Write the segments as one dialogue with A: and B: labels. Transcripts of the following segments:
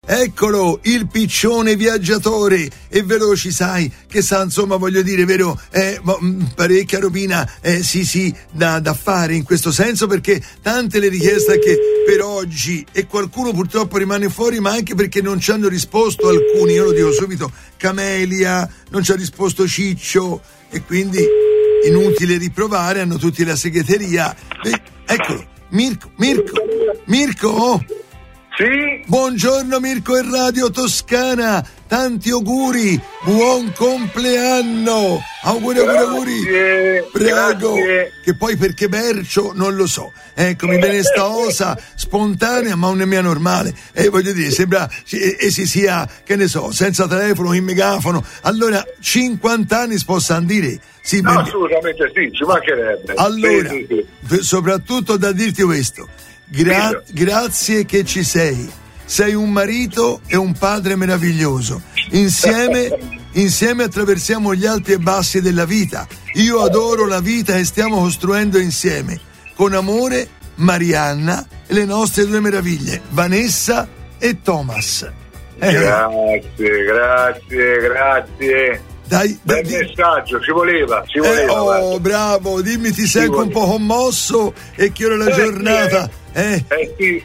A: eccolo, il piccione viaggiatore, e veloci, sai che sa, insomma, voglio dire, vero, parecchia robina, sì, da fare in questo senso, perché tante le richieste che per oggi, e qualcuno purtroppo rimane fuori, ma anche perché non ci hanno risposto alcuni, io lo dico subito, Camelia, non ci ha risposto Ciccio, e quindi inutile riprovare, hanno tutti la segreteria. Eccolo, Mirko?
B: Sì?
A: Buongiorno Mirko e Radio Toscana, tanti auguri, buon compleanno, auguri. Prego.
B: Grazie.
A: Che poi perché Bercio non lo so, eccomi bene sta osa spontanea, ma non è mia normale, voglio dire, sembra si sia, che ne so, senza telefono, in megafono. Allora 50 anni si possano dire sì,
B: no, assolutamente sì, ci mancherebbe.
A: Allora,
B: sì.
A: Soprattutto da dirti questo, grazie che ci sei un marito e un padre meraviglioso, insieme attraversiamo gli alti e bassi della vita. Io adoro la vita che stiamo costruendo insieme, con amore, Marianna e le nostre due meraviglie, Vanessa e Thomas.
B: Grazie.
A: Dai,
B: messaggio, ci voleva.
A: Bravo, dimmi, ti sento un po' commosso, e che ora la giornata.
B: Sì.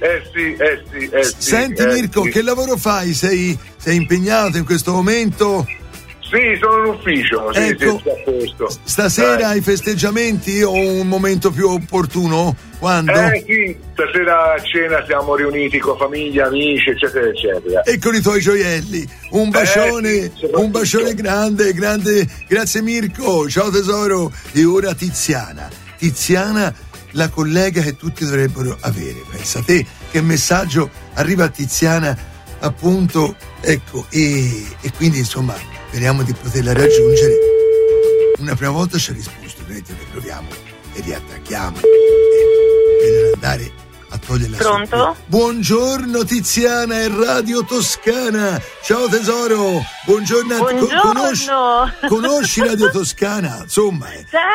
A: Senti Mirko, che lavoro fai? Sei impegnato in questo momento?
B: Sì, sono in ufficio.
A: Ecco,
B: sì, a posto.
A: Stasera hai festeggiamenti o un momento più opportuno? Quando?
B: Sì, stasera a cena siamo riuniti con famiglia, amici, eccetera.
A: E con i tuoi gioielli. Un bacione grande. Grazie Mirko, ciao tesoro. E ora Tiziana, la collega che tutti dovrebbero avere. Pensa te che messaggio arriva a Tiziana, appunto, ecco, e quindi insomma speriamo di poterla raggiungere. Una prima volta ci ha risposto, noi te le proviamo e riattacchiamo per andare a togliere la
C: Pronto?
A: sorpresa. Buongiorno Tiziana e Radio Toscana. Ciao tesoro. Buongiorno. Conosci Radio Toscana? Insomma.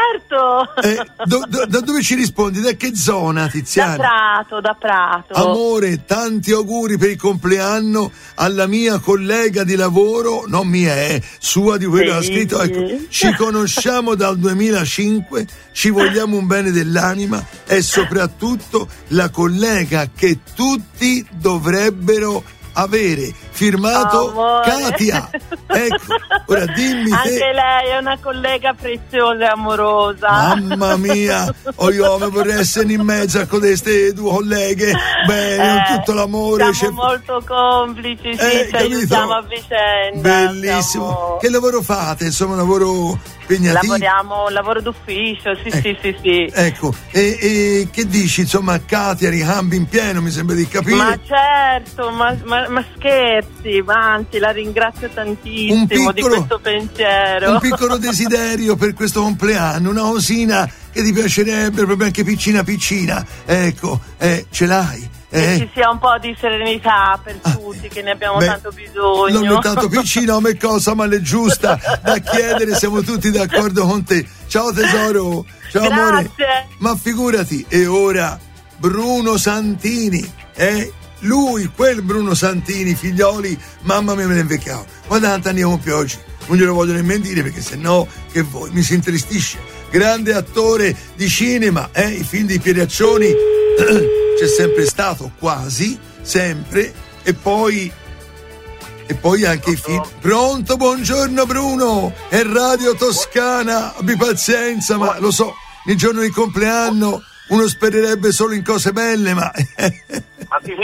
C: Certo.
A: Da dove ci rispondi? Da che zona, Tiziana?
C: Da Prato.
A: Amore, tanti auguri per il compleanno alla mia collega di lavoro, non mia, sua, di quella che ha scritto. Ecco, ci conosciamo dal 2005, ci vogliamo un bene dell'anima, e soprattutto la collega che tutti dovrebbero avere. Firmato Katia. Ecco, ora dimmi
C: anche lei è una collega preziosa e amorosa.
A: Mamma mia, io vorrei essere in mezzo a queste due colleghe. Bene, con tutto l'amore.
C: Siamo molto complici, ci aiutiamo a vicenda.
A: Bellissimo. Che lavoro fate? Insomma, un lavoro impegnativo?
C: Lavoriamo un lavoro d'ufficio, sì.
A: Ecco, e che dici? Insomma, Katia, ricambi in pieno, mi sembra di capire.
C: Ma certo, ma scherzi, ma anzi, la ringrazio tantissimo di questo pensiero.
A: Un piccolo desiderio per questo compleanno, una cosina che ti piacerebbe, proprio anche piccina, ecco, ce l'hai?
C: Che ci sia un po' di serenità per tutti, che ne abbiamo tanto bisogno.
A: Non è tanto piccina, ma è cosa male giusta da chiedere, siamo tutti d'accordo con te. Ciao tesoro, ciao amore. Ma figurati, e ora Bruno Santini, lui, quel Bruno Santini, figlioli, mamma mia, me ne invecchiavo. Ma tanti anni compie oggi, non glielo voglio nemmeno dire, perché sennò che voi mi si intristisce. Grande attore di cinema, i film di Pieraccioni c'è sempre stato, quasi sempre, e poi anche i film. Pronto, buongiorno Bruno, è Radio Toscana, abbi pazienza, ma lo so, il giorno di compleanno uno spererebbe solo in cose belle, ma
B: ma di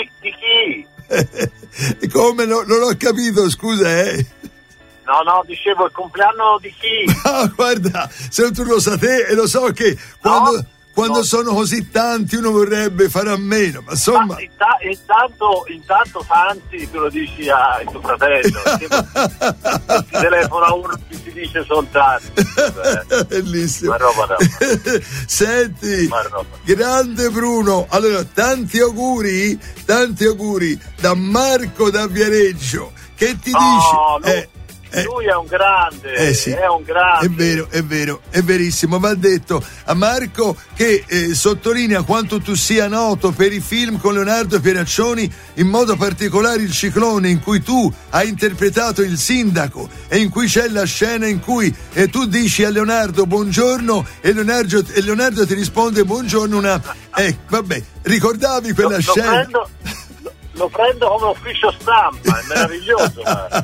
B: chi?
A: Come non l'ho capito, scusa,
B: No, dicevo il compleanno di chi?
A: No, guarda, se tu lo sai te, e lo so che quando sono così tanti uno vorrebbe fare a meno, ma insomma.
B: Ma intanto tanti te lo dici a tuo fratello, si telefona uno che si dice soltanto.
A: Bellissimo.
B: Ma roba.
A: Senti, grande Bruno, allora tanti auguri da Marco da Viareggio, che ti dice?
B: Lui è un grande,
A: sì.
B: è un grande.
A: È vero, è verissimo. Va detto a Marco che sottolinea quanto tu sia noto per i film con Leonardo Pieraccioni, in modo particolare Il Ciclone, in cui tu hai interpretato il sindaco e in cui c'è la scena in cui tu dici a Leonardo buongiorno e Leonardo ti risponde buongiorno vabbè, ricordavi quella scena?
B: Lo prendo come ufficio stampa, è meraviglioso.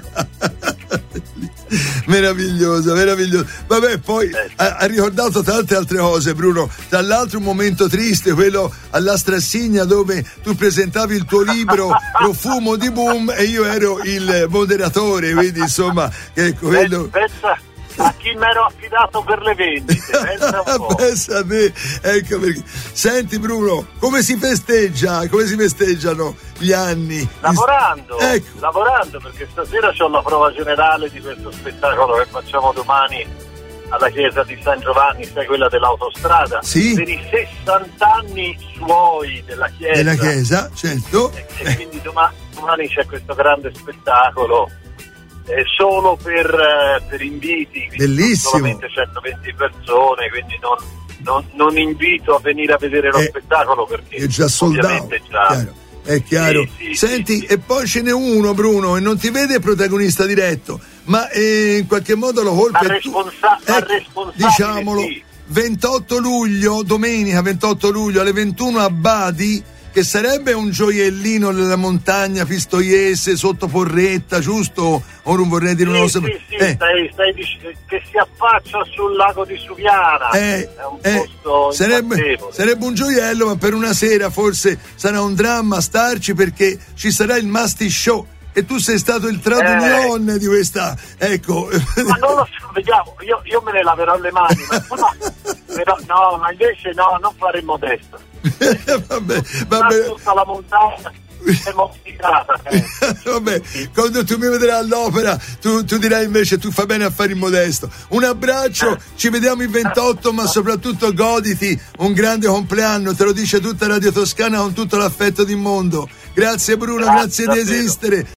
A: Meraviglioso. Vabbè, poi ha ricordato tante altre cose, Bruno. Tra l'altro un momento triste, quello alla Strassigna, dove tu presentavi il tuo libro Profumo di Boom e io ero il moderatore, quindi insomma quello...
B: A chi mi ero affidato per le vendite, pensa un po'.
A: Pensa a me, ecco perché. Senti Bruno, come si festeggiano gli anni?
B: Lavorando, perché stasera c'ho la prova generale di questo spettacolo che facciamo domani alla chiesa di San Giovanni, sai, quella dell'autostrada,
A: sì.
B: Per i 60 anni suoi della chiesa.
A: Della chiesa, certo.
B: E quindi domani c'è questo grande spettacolo. Solo per inviti,
A: bellissimo,
B: solamente 120 persone, quindi non invito a venire a vedere lo spettacolo perché
A: è già soldato, è chiaro.
B: Sì,
A: senti,
B: sì.
A: E poi ce n'è uno, Bruno, e non ti vede protagonista diretto, ma in qualche modo lo colpa
B: responsabile,
A: diciamolo,
B: sì.
A: 28 luglio, domenica 28 luglio alle 21 a Badi, che sarebbe un gioiellino nella montagna pistoiese sotto Porretta, giusto? O non vorrei dire una cosa.
B: Sì, stai dicendo che si affaccia sul lago di Suviana. È un posto
A: sarebbe un gioiello, ma per una sera forse sarà un dramma starci, perché ci sarà il Masti Show. E tu sei stato il tradunion di questa, ecco.
B: Ma non lo so, vediamo, io me ne laverò le mani, ma invece non fare il modesto.
A: vabbè.
B: Tutta la montagna è modificata.
A: Vabbè, quando tu mi vedrai all'opera, tu dirai invece tu fai bene a fare il modesto. Un abbraccio, ci vediamo il 28, ma soprattutto goditi un grande compleanno, te lo dice tutta Radio Toscana con tutto l'affetto del mondo. Grazie Bruno, grazie di esistere.